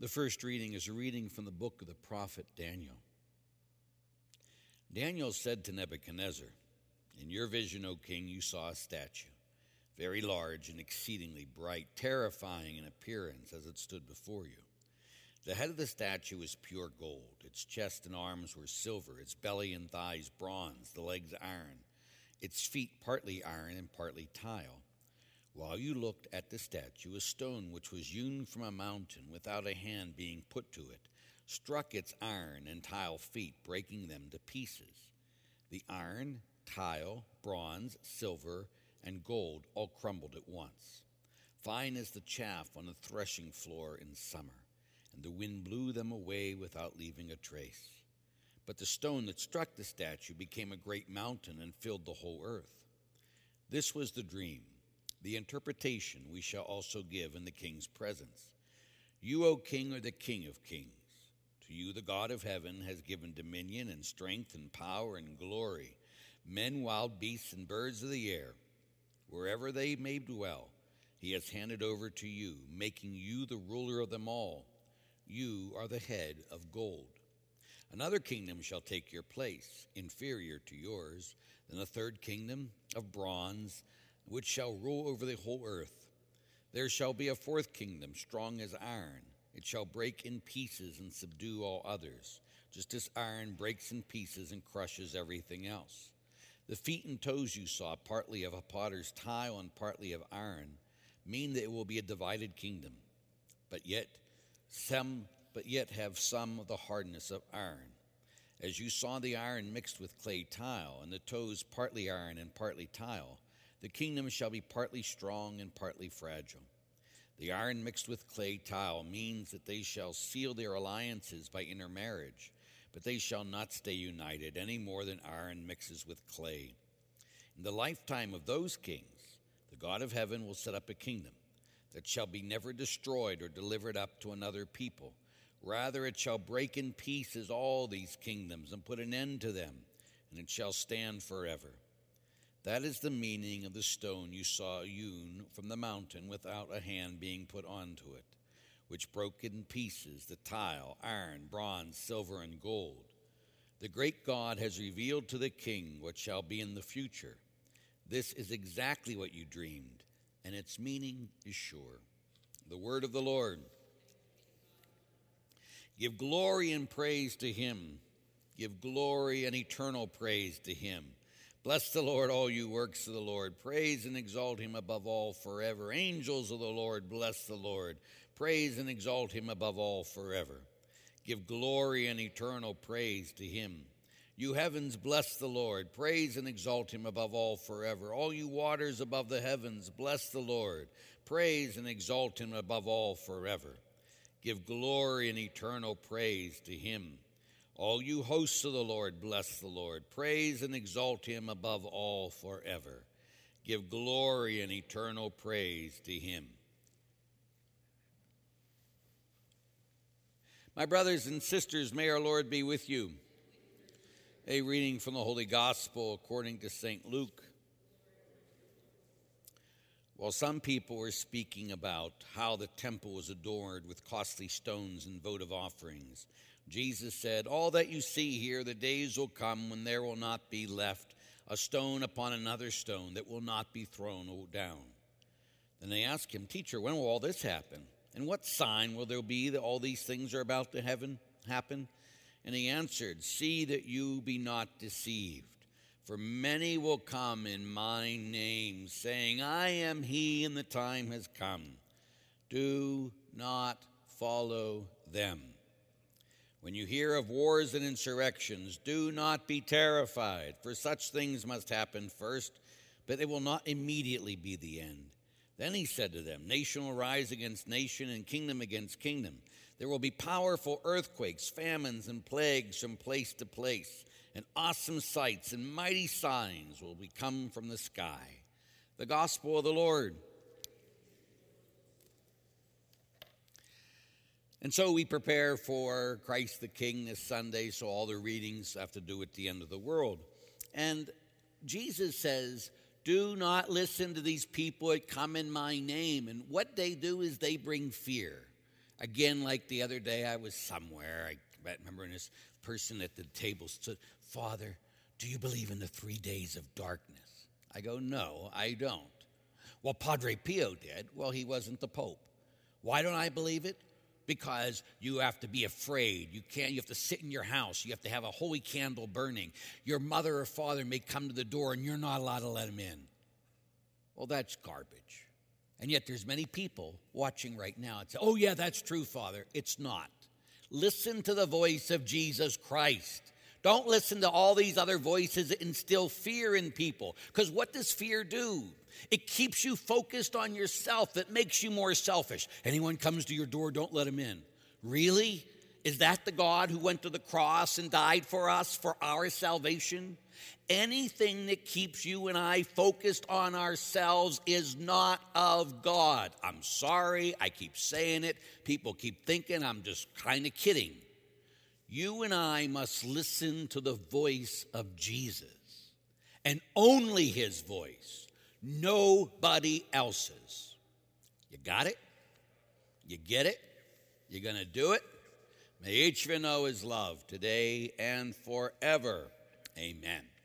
The first reading is a reading from the book of the prophet Daniel. Daniel said to Nebuchadnezzar, "In your vision, O king, you saw a statue, very large and exceedingly bright, terrifying in appearance as it stood before you. The head of the statue was pure gold. Its chest and arms were silver, its belly and thighs bronze, the legs iron, its feet partly iron and partly tile. While you looked at the statue, a stone which was hewn from a mountain without a hand being put to it struck its iron and tile feet, breaking them to pieces. The iron, tile, bronze, silver, and gold all crumbled at once, fine as the chaff on the threshing floor in summer, and the wind blew them away without leaving a trace. But the stone that struck the statue became a great mountain and filled the whole earth. This was the dream. The interpretation we shall also give in the king's presence. You, O king, are the king of kings. To you the God of heaven has given dominion and strength and power and glory. Men, wild beasts, and birds of the air, wherever they may dwell, he has handed over to you, making you the ruler of them all. You are the head of gold. Another kingdom shall take your place, inferior to yours, then a third kingdom of bronze, which shall rule over the whole earth. There shall be a fourth kingdom, strong as iron. It shall break in pieces and subdue all others, just as iron breaks in pieces and crushes everything else. The feet and toes you saw, partly of a potter's tile and partly of iron, mean that it will be a divided kingdom, but yet have some of the hardness of iron. As you saw the iron mixed with clay tile, and the toes partly iron and partly tile, the kingdom shall be partly strong and partly fragile. The iron mixed with clay tile means that they shall seal their alliances by intermarriage, but they shall not stay united any more than iron mixes with clay. In the lifetime of those kings, the God of heaven will set up a kingdom that shall be never destroyed or delivered up to another people. Rather, it shall break in pieces all these kingdoms and put an end to them, and it shall stand forever. That is the meaning of the stone you saw hewn from the mountain without a hand being put onto it, which broke in pieces the tile, iron, bronze, silver, and gold. The great God has revealed to the king what shall be in the future. This is exactly what you dreamed, and its meaning is sure." The word of the Lord. Give glory and praise to him. Give glory and eternal praise to him. Bless the Lord, all you works of the Lord. Praise and exalt him above all forever. Angels of the Lord, bless the Lord. Praise and exalt him above all forever. Give glory and eternal praise to him. You heavens, bless the Lord. Praise and exalt him above all forever. All you waters above the heavens, bless the Lord. Praise and exalt him above all forever. Give glory and eternal praise to him. All you hosts of the Lord, bless the Lord. Praise and exalt him above all forever. Give glory and eternal praise to him. My brothers and sisters, may our Lord be with you. A reading from the Holy Gospel according to St. Luke. While some people were speaking about how the temple was adorned with costly stones and votive offerings, Jesus said, "All that you see here, the days will come when there will not be left a stone upon another stone that will not be thrown down." Then they asked him, "Teacher, when will all this happen? And what sign will there be that all these things are about to happen?" And he answered, "See that you be not deceived. For many will come in my name, saying, 'I am he,' and the time has come. Do not follow them. When you hear of wars and insurrections, do not be terrified, for such things must happen first, but they will not immediately be the end." Then he said to them, "Nation will rise against nation and kingdom against kingdom. There will be powerful earthquakes, famines, and plagues from place to place, and awesome sights and mighty signs will come from the sky." The gospel of the Lord. And so we prepare for Christ the King this Sunday, so all the readings have to do at the end of the world. And Jesus says, do not listen to these people that come in my name. And what they do is they bring fear. Again, like the other day, I was somewhere. I remember this person at the table said, Father, do you believe in the 3 days of darkness? I go, no, I don't. Well, Padre Pio did. Well, he wasn't the Pope. Why don't I believe it? Because you have to be afraid. You have to sit in your house. You have to have a holy candle burning. Your mother or father may come to the door and you're not allowed to let them in. Well, that's garbage. And yet there's many people watching right now and say, oh yeah, that's true, Father. It's not. Listen to the voice of Jesus Christ. Don't listen to all these other voices that instill fear in people. Because what does fear do? It keeps you focused on yourself. It makes you more selfish. Anyone comes to your door, don't let him in. Really? Is that the God who went to the cross and died for us, for our salvation? Anything that keeps you and I focused on ourselves is not of God. I'm sorry, I keep saying it. People keep thinking I'm just kind of kidding. You and I must listen to the voice of Jesus, and only his voice, nobody else's. You got it? You get it? You're going to do it? May each of you know his love today and forever. Amen.